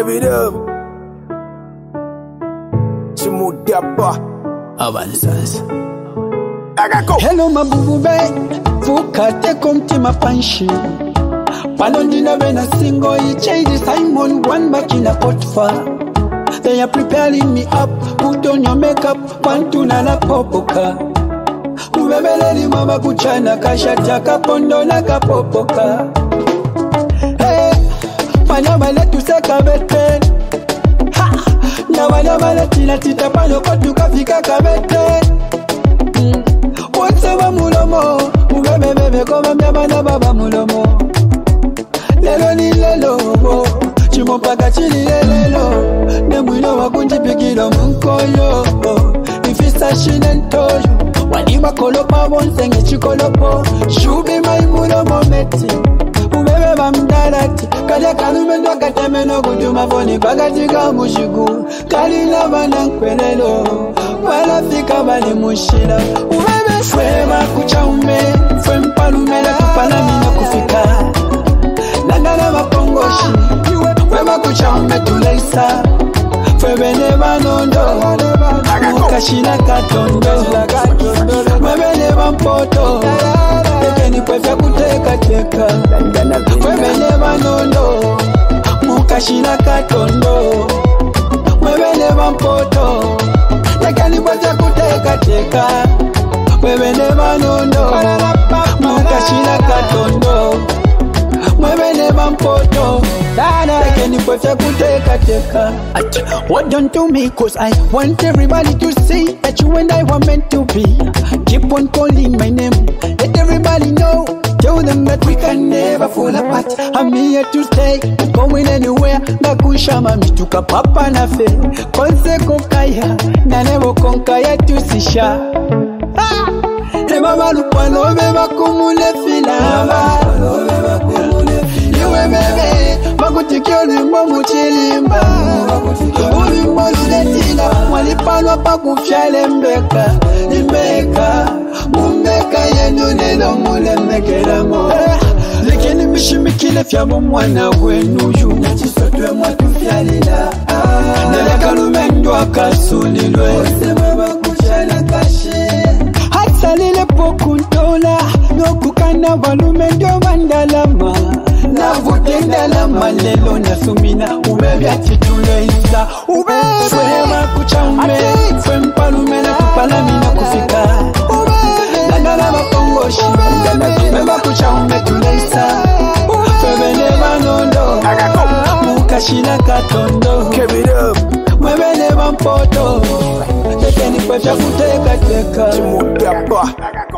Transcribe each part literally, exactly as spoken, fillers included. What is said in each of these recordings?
Give it up. Chimudapa. Avanzas. Hello mabubube, fukate komtima panshi. Palondina vena single, ichedi Simon one back in a potfa. They are preparing me up, put on your makeup, pantuna na popoka. Ubebeleli mama kuchana, kashata kapondo na kapopoka. Hey, panama letu seka bete. Ha, na wanama letina tita pano kotu kafika kabete. Wansaba mulomo, ubebebebe koma mnyamana baba mulomo. Lelo ni lelo, chimompaka chili lelo. Nemwino wakunjipikilo mkoyo. Ifisa shinentoyo, waniwa kolopa wonsenge chikolopo. Shubi maimulomo meti, ubebeba mdarati. Kale kalumendo katemeno kutuma foni bagatika mushiku. Kalina bana nkwelelo, wala fika bali mushila. Ubebe fweba kuchaume, fwe mpalume la tupalamina kufika. Nangala mapongoshi, fweba kuchaume tuleisa. Fwebe neba nondo, mukashina katondo. Fwebe neba mpoto, tekeni kwefya kuteka teka. Fwebe neba nondo, mukashina katondo. Fwebe neba mpoto, tekeni kwefya kuteka teka. Fwebe neba nondo, mukashina katondo. Mwebe neba mpoto, tekeni kwefya kuteka teka. What don't do me, cause I want everybody to see that you and I were meant to be. Keep on calling my name, let everybody know. Tell them that we can never fall apart. I'm here to stay, going anywhere. Nakusha mami tuka papa na fe. Konse kokaya, na nebo konkaya tusisha. Ema malupano meba kumule filaba. Iwe bebe, makutikio limbo muchilimba. Ulimbo ziletina, walipalwa pa kufyale mbeka. Imbeka, mumbeka yenu neno mule mbekela mo. Lekeni mishimikile fyabo mwana wenu yu. Nachisotwe mwatu fyalila. Neleka lumendo akasulilwe. Osema bakuchala kashi. Hatsalile pokuntola, nokukana walumendo vandalama. Na vutendalama lelo na sumina, ubebe atitule isa. Ubebe fwema kuchaume, fwe mpalume na tupalamina kufika. Nangala mapongoshi, fwema kuchaume tule isa. Fwebe neba nondo, mukashina katondo. Mwebe neba mpoto, tekeni kwefya kuteka teka. Chimudapa.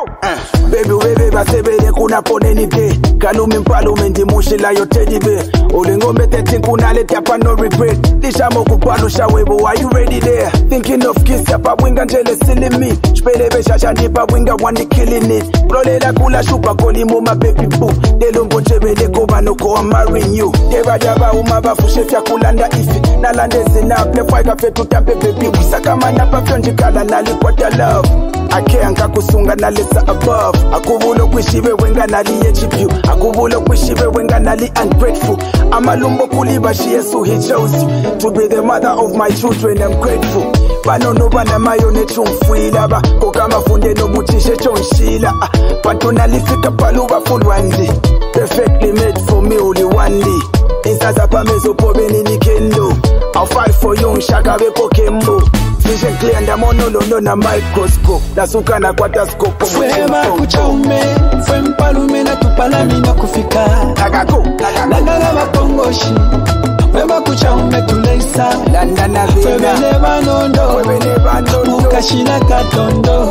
Baby wewe basebele kuna poneni de. Kalumi mpalume ndi mushila yote dibe. Ulingombe thirteen kuna leti hapa no regret. Lishamo kupanu shawebo, are you ready there? Thinking of kiss ya pa winga njele silly me. Shpelebe shasha nipa winga wani killing it. Prolela kula shupa koli muma baby boo. Delombo chebele koba no ko I'm marrying you. Deba jaba umaba fushefya kulanda ifi. Nalande zina ple fwaika fetu tampe baby. Wisaka manapa fyonji kala nalikwata love. Ake anka kusunga nalisa above. Akubulo kwishibe wenga nali echipu. Akubulo kwishibe wenga nali ungrateful. Amalumbo kuliba she so he chose you to be the mother of my children. I'm grateful. Bano no bana mayone chumfuila ba. Kokama funde no mutishe chonshila. Pantona lifika paluba fulwandi. Perfectly made for me only one day. Insaza pa mezo pobe ni nikendo. I'll fight for you nshakabe kokembo. Vision clear and I'm on no no na microscope. Nasuka na kwata scope. Fwema kuchaume, fwe mpalume na tupalamina kufika. Nagako, nagala mapongoshi, fwema kuchaume tuleisa. Fwebe neba nondo, mukashina katondo.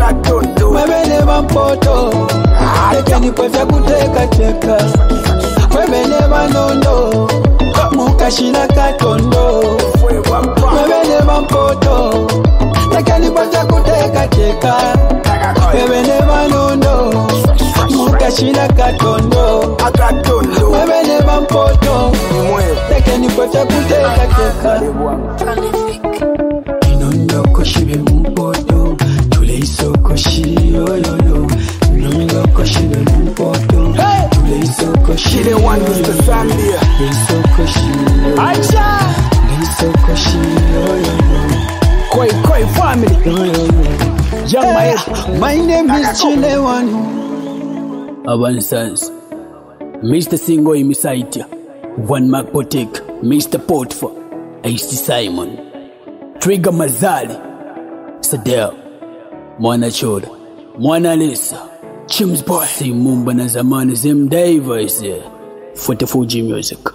Fwebe neba mpoto, tekeni kwefya kuteka teka. Fwebe neba nondo, mukashina katondo. Fwebe neba mpoto, tekeni kwefya kuteka teka. Fwebe neba nondo, mukashina katondo. Fwebe neba mpoto, tekeni kwefya kuteka teka. Inondo koshibe mpoto, tuleiso koshi yo yo yo. Inondo koshibe mpoto, tuleiso koshi. She the one who's the Zambia. Isokoshi. Acha. Isokoshi. Koi Koi family. Young Hey, my name is Chilewanu. Avansans. Mister Singo Imisaitia. One Mark Potek. Mister Potfa. H T Simon. Trigger Mazali. Sadell. Mwana Choda. Mwana Lisa. Chims Boy. Simumba na zamani zim Davis. forty-four G Music.